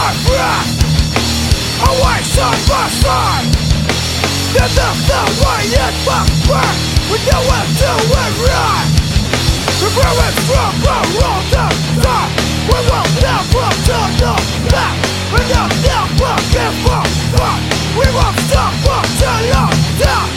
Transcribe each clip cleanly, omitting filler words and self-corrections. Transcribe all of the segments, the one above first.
my breath away side by side. Get the way in my back. We know what to it right. Remember from the road to die. We will never turn back. We will never give up. We won't stop until you're dead.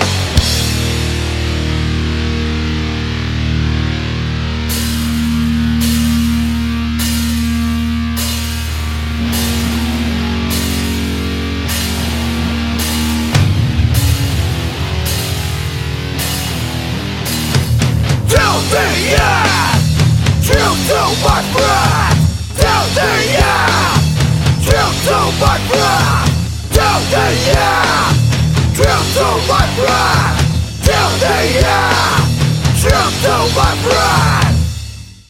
Till the end, true to my breath. Till the end, true to my breath. Till the end, true to my breath. Till the end, true to my breath.